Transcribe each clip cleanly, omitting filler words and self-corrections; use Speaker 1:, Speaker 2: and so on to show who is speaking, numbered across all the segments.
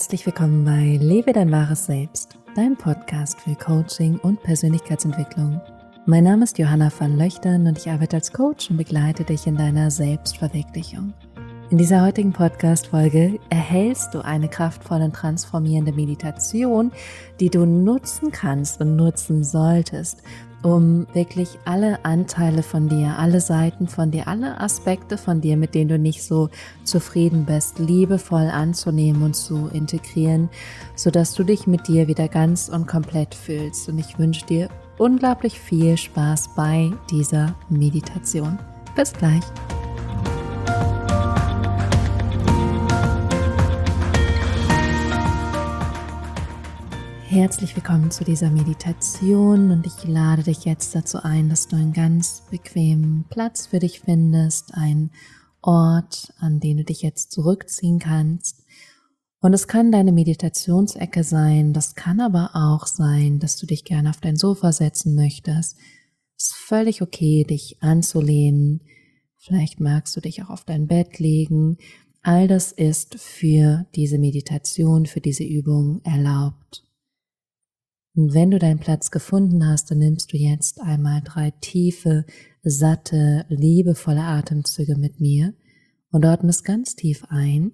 Speaker 1: Herzlich willkommen bei Lebe dein wahres Selbst, dein Podcast für Coaching und Persönlichkeitsentwicklung. Mein Name ist Johanna van Löchtern und ich arbeite als Coach und begleite dich in deiner Selbstverwirklichung. In dieser heutigen Podcast-Folge erhältst du eine kraftvolle und transformierende Meditation, die du nutzen kannst und nutzen solltest, um wirklich alle Anteile von dir, alle Seiten von dir, alle Aspekte von dir, mit denen du nicht so zufrieden bist, liebevoll anzunehmen und zu integrieren, sodass du dich mit dir wieder ganz und komplett fühlst. Und ich wünsche dir unglaublich viel Spaß bei dieser Meditation. Bis gleich. Herzlich willkommen zu dieser Meditation und ich lade dich jetzt dazu ein, dass du einen ganz bequemen Platz für dich findest, einen Ort, an den du dich jetzt zurückziehen kannst. Und es kann deine Meditationsecke sein, das kann aber auch sein, dass du dich gerne auf dein Sofa setzen möchtest. Es ist völlig okay, dich anzulehnen. Vielleicht magst du dich auch auf dein Bett legen. All das ist für diese Meditation, für diese Übung erlaubt. Und wenn du deinen Platz gefunden hast, dann nimmst du jetzt einmal 3 tiefe, satte, liebevolle Atemzüge mit mir und atmest ganz tief ein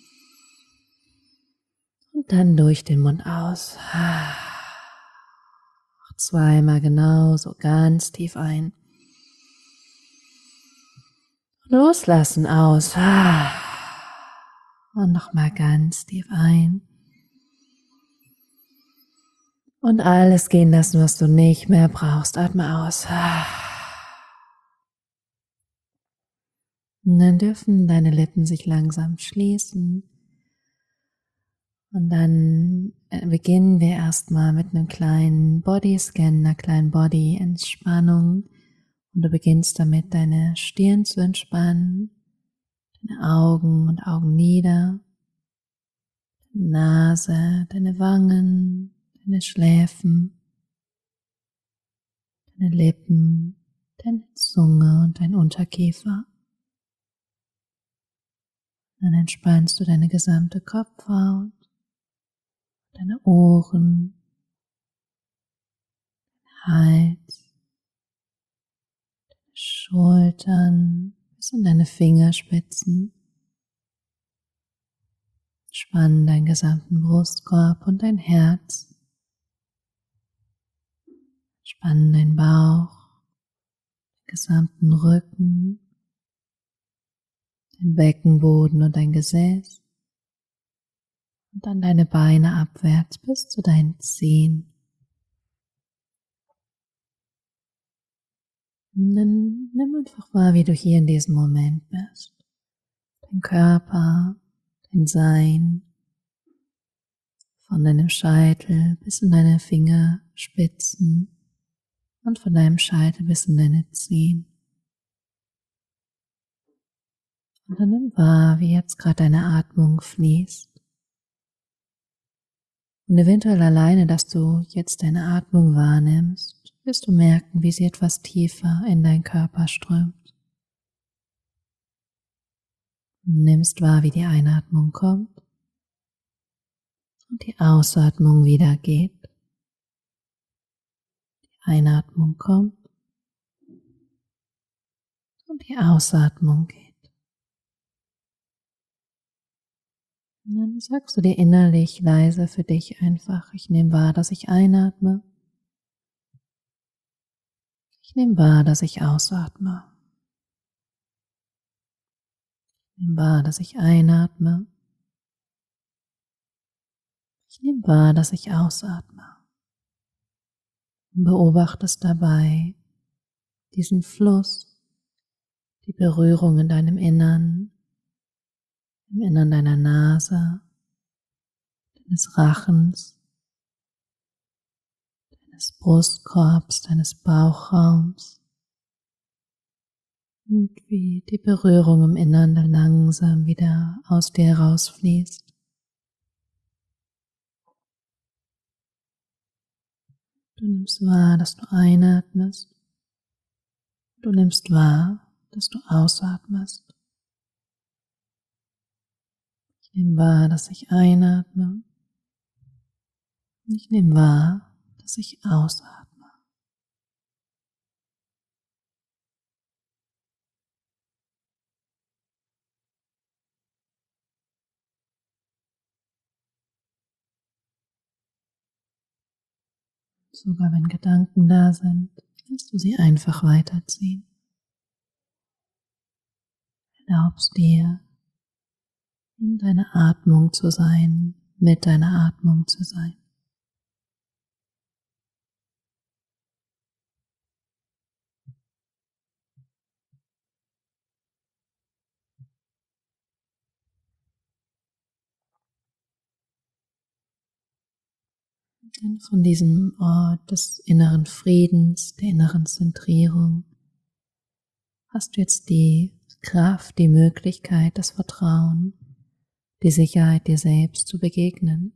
Speaker 1: und dann durch den Mund aus. Noch 2-mal genauso ganz tief ein. Loslassen aus. Und nochmal ganz tief ein. Und alles gehen lassen, was du nicht mehr brauchst. Atme aus. Und dann dürfen deine Lippen sich langsam schließen. Und dann beginnen wir erstmal mit einem kleinen Bodyscan, einer kleinen Body-Entspannung. Und du beginnst damit, deine Stirn zu entspannen, deine Augen und Augenlider, deine Nase, deine Wangen, deine Schläfen, deine Lippen, deine Zunge und dein Unterkiefer. Dann entspannst du deine gesamte Kopfhaut, deine Ohren, deinen Hals, deine Schultern bis in deine Fingerspitzen. Entspann deinen gesamten Brustkorb und dein Herz. Entspann deinen Bauch, den gesamten Rücken, den Beckenboden und dein Gesäß und dann deine Beine abwärts bis zu deinen Zehen. Und dann nimm einfach wahr, wie du hier in diesem Moment bist. Dein Körper, dein Sein, von deinem Scheitel bis in deine Fingerspitzen und von deinem Scheitel bis in deine Zehen. Und dann nimm wahr, wie jetzt gerade deine Atmung fließt. Und eventuell alleine, dass du jetzt deine Atmung wahrnimmst, wirst du merken, wie sie etwas tiefer in deinen Körper strömt. Und nimmst wahr, wie die Einatmung kommt und die Ausatmung wieder geht. Die Einatmung kommt und die Ausatmung geht. Und dann sagst du dir innerlich leise für dich einfach, ich nehme wahr, dass ich einatme. Ich nehme wahr, dass ich ausatme. Ich nehme wahr, dass ich einatme. Ich nehme wahr, dass ich ausatme. Und beobachtest dabei diesen Fluss, die Berührung in deinem Innern, im Innern deiner Nase, deines Rachens, deines Brustkorbs, deines Bauchraums und wie die Berührung im Innern dann langsam wieder aus dir herausfließt. Du nimmst wahr, dass du einatmest. Du nimmst wahr, dass du ausatmest. Nimm wahr, dass ich einatme. Ich nehme wahr, dass ich ausatme. Sogar wenn Gedanken da sind, lässt du sie einfach weiterziehen. Erlaubst dir, in deiner Atmung zu sein, mit deiner Atmung zu sein. Denn von diesem Ort des inneren Friedens, der inneren Zentrierung, hast du jetzt die Kraft, die Möglichkeit, das Vertrauen, die Sicherheit, dir selbst zu begegnen.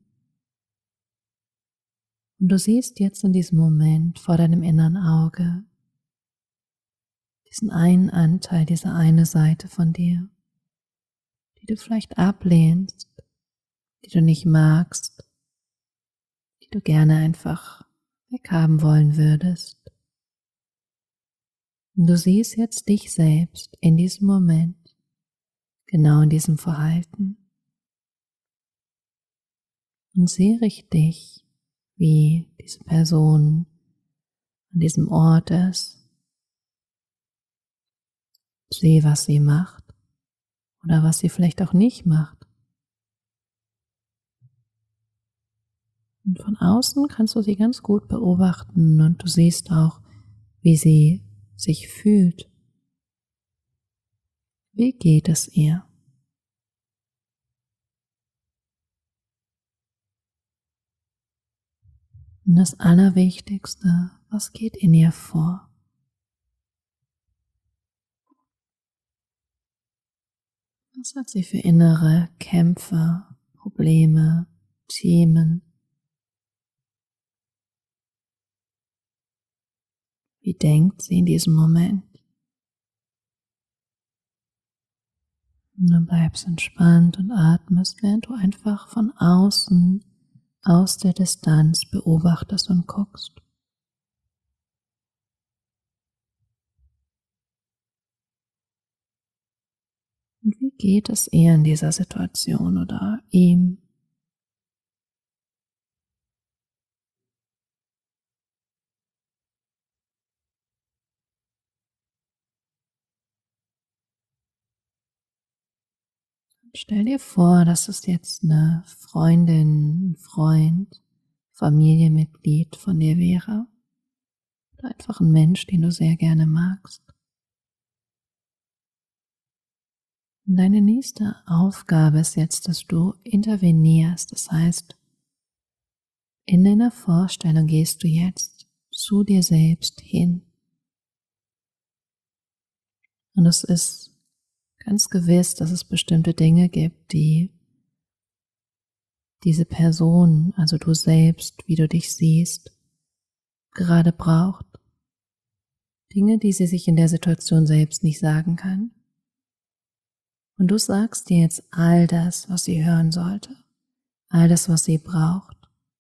Speaker 1: Und du siehst jetzt in diesem Moment vor deinem inneren Auge diesen einen Anteil, diese eine Seite von dir, die du vielleicht ablehnst, die du nicht magst, die du gerne einfach weghaben wollen würdest. Und du siehst jetzt dich selbst in diesem Moment, genau in diesem Verhalten. Und sehe richtig, wie diese Person an diesem Ort ist. Sehe, was sie macht oder was sie vielleicht auch nicht macht. Und von außen kannst du sie ganz gut beobachten und du siehst auch, wie sie sich fühlt. Wie geht es ihr? Und das Allerwichtigste, was geht in ihr vor? Was hat sie für innere Kämpfe, Probleme, Themen? Wie denkt sie in diesem Moment? Und du bleibst entspannt und atmest, während du einfach von außen, aus der Distanz beobachtest und guckst. Und wie geht es ihr in dieser Situation oder ihm? Stell dir vor, dass es jetzt eine Freundin, ein Freund, Familienmitglied von dir wäre oder einfach ein Mensch, den du sehr gerne magst. Und deine nächste Aufgabe ist jetzt, dass du intervenierst. Das heißt, in deiner Vorstellung gehst du jetzt zu dir selbst hin. Und es ist ganz gewiss, dass es bestimmte Dinge gibt, die diese Person, also du selbst, wie du dich siehst, gerade braucht. Dinge, die sie sich in der Situation selbst nicht sagen kann. Und du sagst dir jetzt all das, was sie hören sollte, all das, was sie braucht.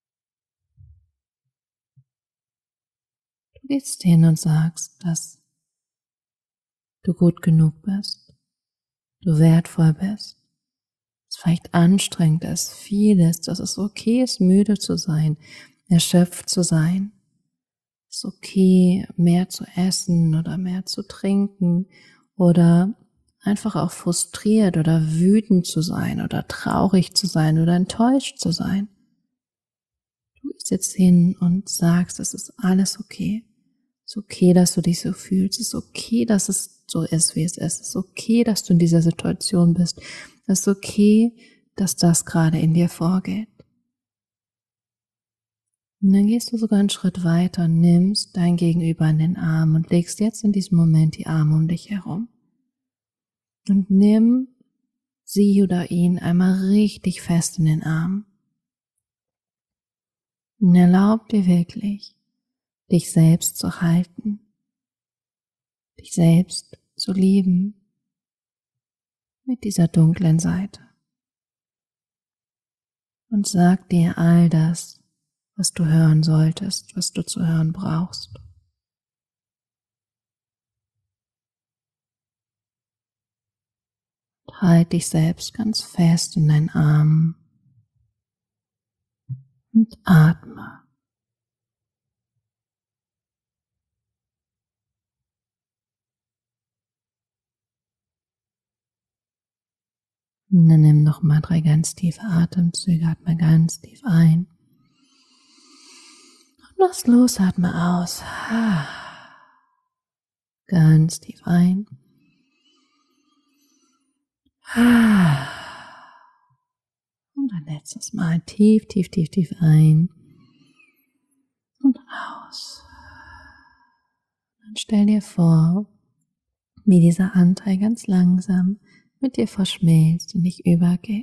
Speaker 1: Du gehst hin und sagst, dass du gut genug bist, du wertvoll bist, es vielleicht anstrengend ist, viel ist, dass es okay ist, müde zu sein, erschöpft zu sein. Es ist okay, mehr zu essen oder mehr zu trinken oder einfach auch frustriert oder wütend zu sein oder traurig zu sein oder enttäuscht zu sein. Du gehst jetzt hin und sagst, es ist alles okay. Es ist okay, dass du dich so fühlst. Es ist okay, dass es so ist, wie es ist. Es ist okay, dass du in dieser Situation bist. Es ist okay, dass das gerade in dir vorgeht. Und dann gehst du sogar einen Schritt weiter und nimmst dein Gegenüber in den Arm und legst jetzt in diesem Moment die Arme um dich herum. Und nimm sie oder ihn einmal richtig fest in den Arm. Und erlaub dir wirklich, dich selbst zu halten, dich selbst zu lieben mit dieser dunklen Seite. und sag dir all das, was du hören solltest, was du zu hören brauchst. Halt dich selbst ganz fest in deinen Armen und atme. Und dann nimm nochmal 3 ganz tiefe Atemzüge, atme ganz tief ein und lass los, atme aus. Ganz tief ein. Und ein letztes Mal tief, tief, tief, tief ein und aus. Dann stell dir vor, wie dieser Anteil ganz langsam mit dir verschmilzt und dich übergeht.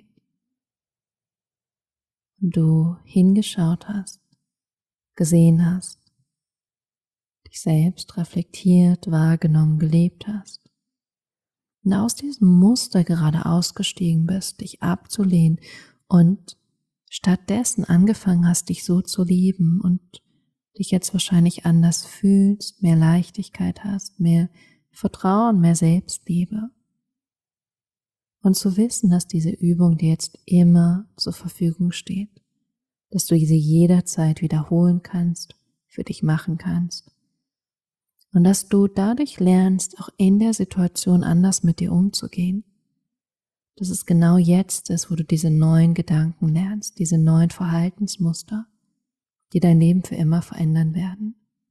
Speaker 1: Und du hingeschaut hast, gesehen hast, dich selbst reflektiert, wahrgenommen, gelebt hast. Und aus diesem Muster gerade ausgestiegen bist, dich abzulehnen und stattdessen angefangen hast, dich so zu lieben und dich jetzt wahrscheinlich anders fühlst, mehr Leichtigkeit hast, mehr Vertrauen, mehr Selbstliebe. Und zu wissen, dass diese Übung dir jetzt immer zur Verfügung steht, dass du sie jederzeit wiederholen kannst, für dich machen kannst. Und dass du dadurch lernst, auch in der Situation anders mit dir umzugehen. Dass es genau jetzt ist, wo du diese neuen Gedanken lernst, diese neuen Verhaltensmuster, die dein Leben für immer verändern werden.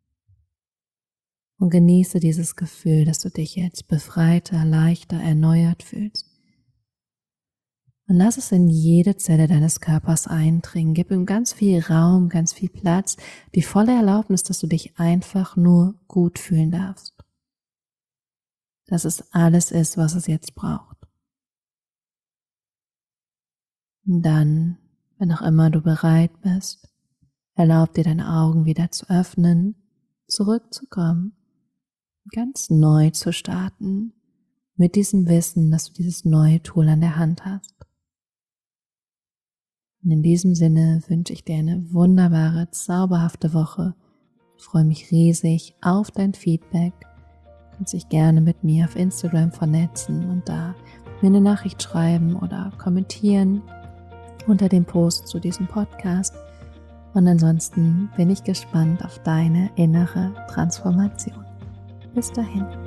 Speaker 1: Und genieße dieses Gefühl, dass du dich jetzt befreiter, leichter, erneuert fühlst. Und lass es in jede Zelle deines Körpers eindringen. Gib ihm ganz viel Raum, ganz viel Platz, die volle Erlaubnis, dass du dich einfach nur gut fühlen darfst. Dass es alles ist, was es jetzt braucht. Und dann, wenn auch immer du bereit bist, erlaub dir deine Augen wieder zu öffnen, zurückzukommen, ganz neu zu starten, mit diesem Wissen, dass du dieses neue Tool an der Hand hast. Und in diesem Sinne wünsche ich dir eine wunderbare, zauberhafte Woche. Ich freue mich riesig auf dein Feedback. Du kannst dich gerne mit mir auf Instagram vernetzen und da mir eine Nachricht schreiben oder kommentieren unter dem Post zu diesem Podcast. Und ansonsten bin ich gespannt auf deine innere Transformation. Bis dahin.